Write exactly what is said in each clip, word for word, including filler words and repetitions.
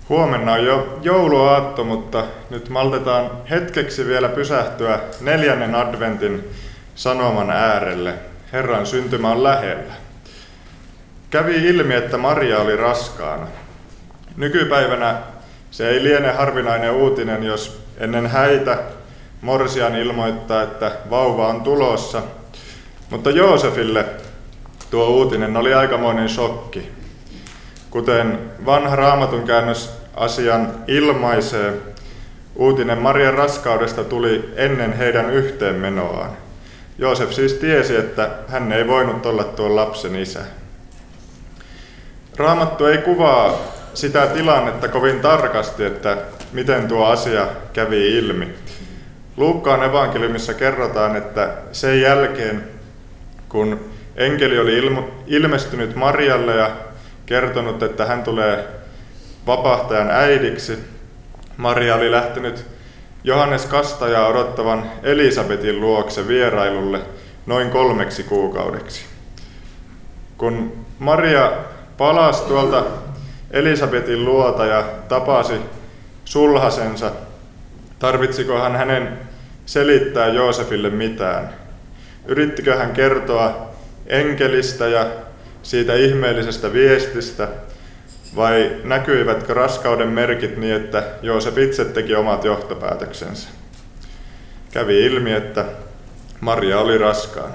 Huomenna on jo jouluaatto, mutta nyt maltetaan hetkeksi vielä pysähtyä neljännen adventin sanoman äärelle. Herran syntymä on lähellä. Kävi ilmi, että Maria oli raskaana. Nykypäivänä se ei liene harvinainen uutinen, jos ennen häitä morsian ilmoittaa, että vauva on tulossa. Mutta Joosefille tuo uutinen oli aikamoinen shokki. Kuten vanha Raamatun käännös asian ilmaisee, uutinen Marian raskaudesta tuli ennen heidän yhteenmenoaan. Joosef siis tiesi, että hän ei voinut olla tuon lapsen isä. Raamattu ei kuvaa sitä tilannetta kovin tarkasti, että miten tuo asia kävi ilmi. Luukkaan evankeliumissa kerrotaan, että sen jälkeen, kun enkeli oli ilmo- ilmestynyt Marialle ja kertonut, että hän tulee vapahtajan äidiksi, Maria oli lähtenyt Johannes Kastajaa odottavan Elisabetin luokse vierailulle noin kolmeksi kuukaudeksi. Kun Maria palasi tuolta Elisabetin luota ja tapasi sulhasensa, tarvitsiko hän hänen selittää Joosefille mitään? Yrittikö hän kertoa enkelistä ja siitä ihmeellisestä viestistä, vai näkyivätkö raskauden merkit niin, että Joosef itse teki omat johtopäätöksensä? Kävi ilmi, että Maria oli raskaana.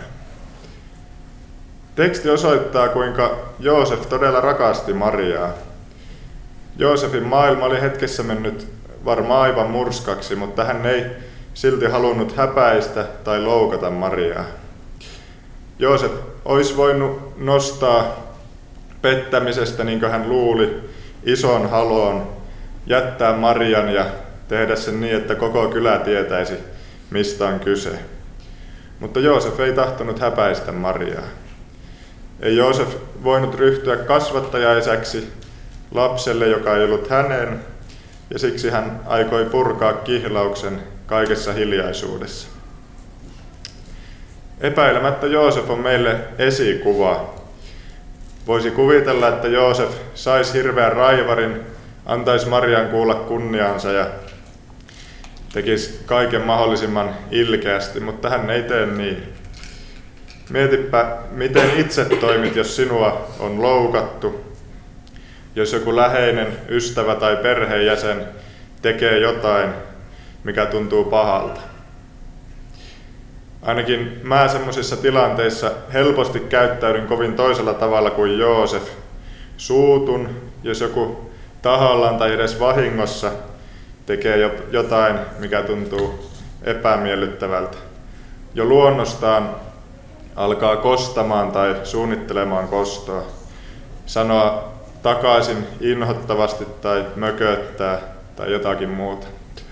Teksti osoittaa, kuinka Joosef todella rakasti Mariaa. Joosefin maailma oli hetkessä mennyt varmaan aivan murskaksi, mutta hän ei silti halunnut häpäistä tai loukata Mariaa. Joosef olisi voinut nostaa pettämisestä, niin kuin hän luuli, ison haloon, jättää Marian ja tehdä sen niin, että koko kylä tietäisi, mistä on kyse. Mutta Joosef ei tahtonut häpäistä Mariaa. Ei Joosef voinut ryhtyä kasvattajaisäksi lapselle, joka ei ollut hänen, ja siksi hän aikoi purkaa kihlauksen kaikessa hiljaisuudessa. Epäilemättä Joosef on meille esikuva. Voisi kuvitella, että Joosef saisi hirveän raivarin, antaisi Marian kuulla kunniansa ja tekisi kaiken mahdollisimman ilkeästi, mutta hän ei tee niin. Mietipä, miten itse toimit, jos sinua on loukattu, jos joku läheinen ystävä tai perheenjäsen tekee jotain, mikä tuntuu pahalta. Ainakin mä semmoisissa tilanteissa helposti käyttäydyn kovin toisella tavalla kuin Joosef. Suutun, jos joku tahallaan tai edes vahingossa tekee jotain, mikä tuntuu epämiellyttävältä. Jo luonnostaan alkaa kostamaan tai suunnittelemaan kostoa. Sanoa takaisin inhottavasti tai mököttää tai jotakin muuta.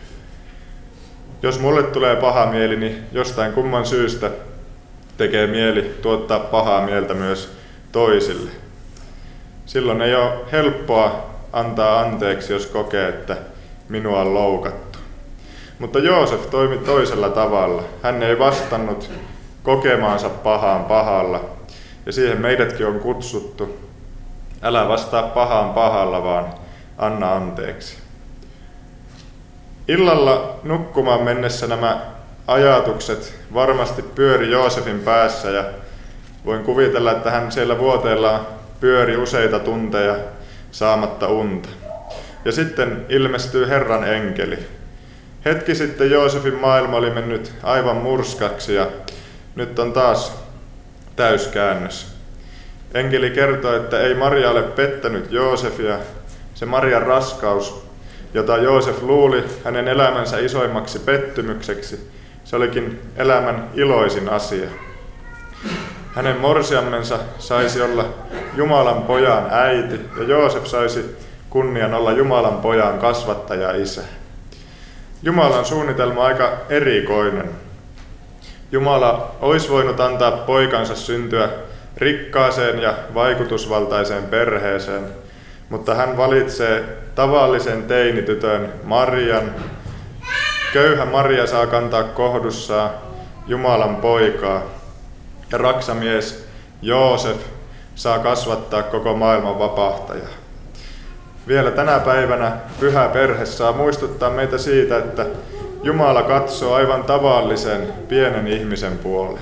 Jos mulle tulee paha mieli, niin jostain kumman syystä tekee mieli tuottaa pahaa mieltä myös toisille. Silloin ei ole helppoa antaa anteeksi, jos kokee, että minua on loukattu. Mutta Joosef toimi toisella tavalla. Hän ei vastannut kokemaansa pahaan pahalla, ja siihen meidätkin on kutsuttu. Älä vastaa pahaan pahalla, vaan anna anteeksi. Illalla nukkumaan mennessä nämä ajatukset varmasti pyöri Joosefin päässä ja voin kuvitella, että hän siellä vuoteellaan pyöri useita tunteja saamatta unta. Ja sitten ilmestyy Herran enkeli. Hetki sitten Joosefin maailma oli mennyt aivan murskaksi ja nyt on taas täyskäännös. Enkeli kertoo, että ei Maria ole pettänyt Joosefia, se Marian raskaus, jota Joosef luuli hänen elämänsä isoimmaksi pettymykseksi, se olikin elämän iloisin asia. Hänen morsiammensa saisi olla Jumalan pojan äiti ja Joosef saisi kunnian olla Jumalan pojan kasvattaja isä. Jumalan suunnitelma on aika erikoinen. Jumala olisi voinut antaa poikansa syntyä rikkaaseen ja vaikutusvaltaiseen perheeseen, mutta hän valitsee tavallisen teinitytön Marian. Köyhä Maria saa kantaa kohdussaan Jumalan poikaa ja raksamies Joosef saa kasvattaa koko maailman vapahtajaa. Vielä tänä päivänä pyhä perhe saa muistuttaa meitä siitä, että Jumala katsoo aivan tavallisen pienen ihmisen puoleen.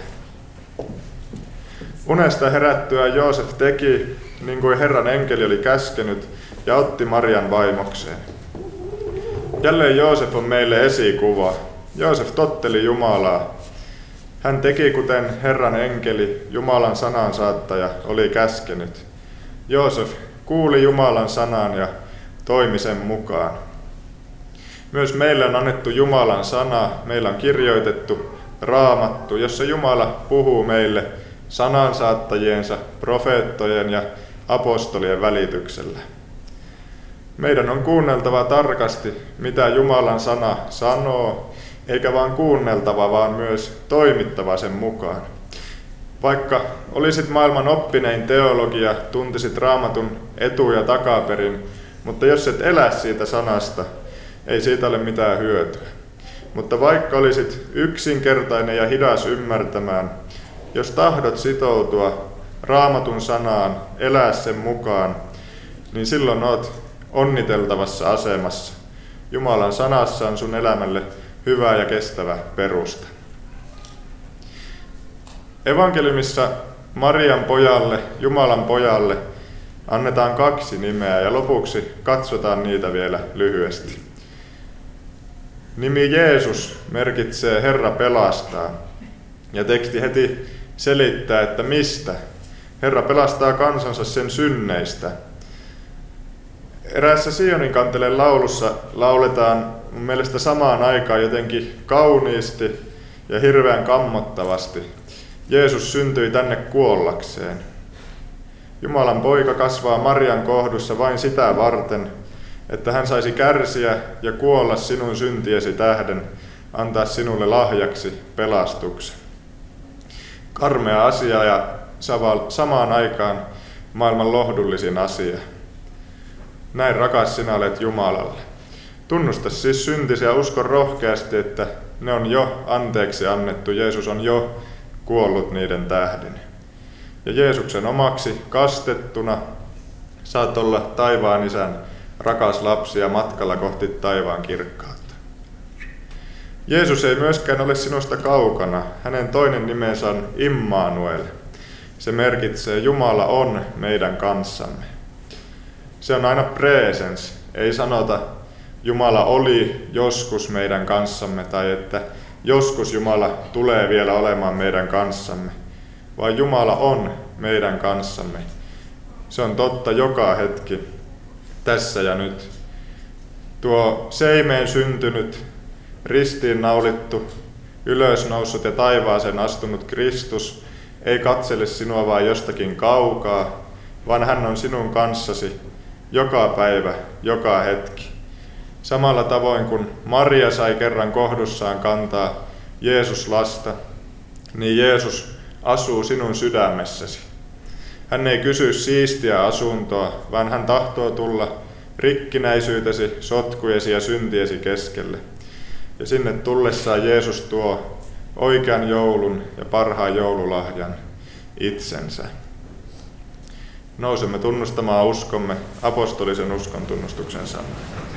Unesta herättyä Joosef teki niin kuin Herran enkeli oli käskenyt ja otti Marian vaimokseen. Jälleen Joosef on meille esikuva. Joosef totteli Jumalaa. Hän teki kuten Herran enkeli, Jumalan sanansaattaja, oli käskenyt. Joosef kuuli Jumalan sanan ja toimi sen mukaan. Myös meille on annettu Jumalan sana, meillä on kirjoitettu Raamattu, jossa Jumala puhuu meille sanansaattajiensa, profeettojen ja apostolien välityksellä. Meidän on kuunneltava tarkasti, mitä Jumalan sana sanoo, eikä vain kuunneltava, vaan myös toimittava sen mukaan. Vaikka olisit maailman oppinein teologia, tuntisit Raamatun etu- ja takaperin, mutta jos et elä siitä sanasta, ei siitä ole mitään hyötyä. Mutta vaikka olisit yksinkertainen ja hidas ymmärtämään, jos tahdot sitoutua Raamatun sanaan, elää sen mukaan, niin silloin olet onniteltavassa asemassa. Jumalan sanassa on sun elämälle hyvä ja kestävä perusta. Evankeliumissa Marian pojalle, Jumalan pojalle, annetaan kaksi nimeä ja lopuksi katsotaan niitä vielä lyhyesti. Nimi Jeesus merkitsee Herra pelastaa, ja teksti heti selittää, että mistä. Herra pelastaa kansansa sen synneistä. Eräässä Sionin kanteleen laulussa lauletaan mun mielestä samaan aikaan jotenkin kauniisti ja hirveän kammottavasti. Jeesus syntyi tänne kuollakseen. Jumalan poika kasvaa Marian kohdussa vain sitä varten, että hän saisi kärsiä ja kuolla sinun syntiesi tähden, antaa sinulle lahjaksi pelastuksen. Karmea asia ja samaan aikaan maailman lohdullisin asia. Näin rakas sinä olet Jumalalle. Tunnusta siis syntisi ja usko rohkeasti, että ne on jo anteeksi annettu. Jeesus on jo kuollut niiden tähden. Ja Jeesuksen omaksi kastettuna saat olla taivaan isän rakas lapsi ja matkalla kohti taivaan kirkkautta. Jeesus ei myöskään ole sinusta kaukana. Hänen toinen nimensä on Immanuel. Se merkitsee Jumala on meidän kanssamme. Se on aina presens. Ei sanota Jumala oli joskus meidän kanssamme tai että joskus Jumala tulee vielä olemaan meidän kanssamme, vaan Jumala on meidän kanssamme. Se on totta joka hetki, tässä ja nyt. Tuo seimeen syntynyt, ristiin naulittu, ylösnoussut ja taivaaseen astunut Kristus ei katsele sinua vain jostakin kaukaa, vaan hän on sinun kanssasi joka päivä, joka hetki. Samalla tavoin kuin Maria sai kerran kohdussaan kantaa Jeesus lasta, niin Jeesus asuu sinun sydämessäsi. Hän ei kysy siistiä asuntoa, vaan hän tahtoo tulla rikkinäisyytesi, sotkujesi ja syntiesi keskelle. Ja sinne tullessaan Jeesus tuo oikean joulun ja parhaan joululahjan, itsensä. Nousemme tunnustamaan uskomme apostolisen uskon tunnustuksen sanoin.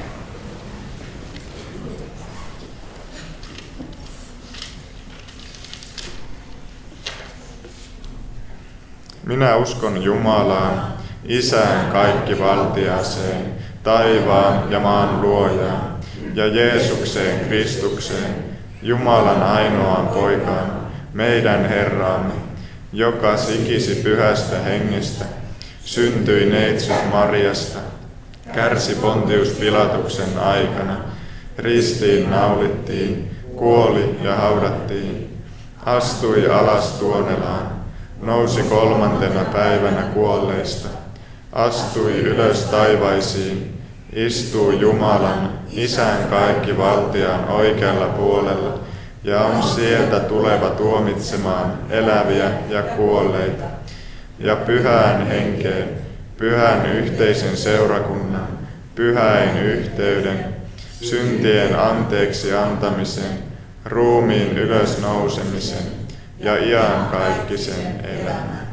Minä uskon Jumalaan, Isään kaikkivaltiaseen, taivaan ja maan luojaan, ja Jeesukseen Kristukseen, Jumalan ainoaan poikaan, meidän Herraamme, joka sikisi pyhästä hengestä, syntyi neitsyt Mariasta, kärsi Pontius Pilatuksen aikana, ristiin naulittiin, kuoli ja haudattiin, astui alas tuonelaan, nousi kolmantena päivänä kuolleista, astui ylös taivaisiin, istuu Jumalan, Isän kaikkivaltiaan oikealla puolella ja on sieltä tuleva tuomitsemaan eläviä ja kuolleita. Ja pyhään henkeen, pyhän yhteisen seurakunnan, pyhäin yhteyden, syntien anteeksi antamisen, ruumiin ylösnousemisen ja iankaikkisen elämän.